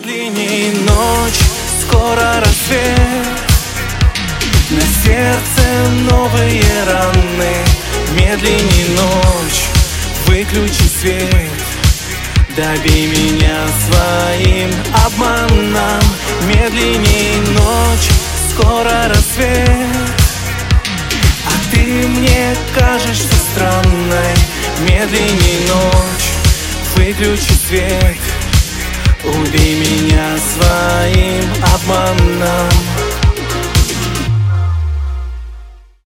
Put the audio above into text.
Медленней ночь, скоро рассвет, на сердце новые раны. Медленней ночь, выключи свет, добей меня своим обманом. Медленней ночь, скоро рассвет, а ты мне кажешься странной. Медленней ночь, выключи свет, убей меня своим обманом.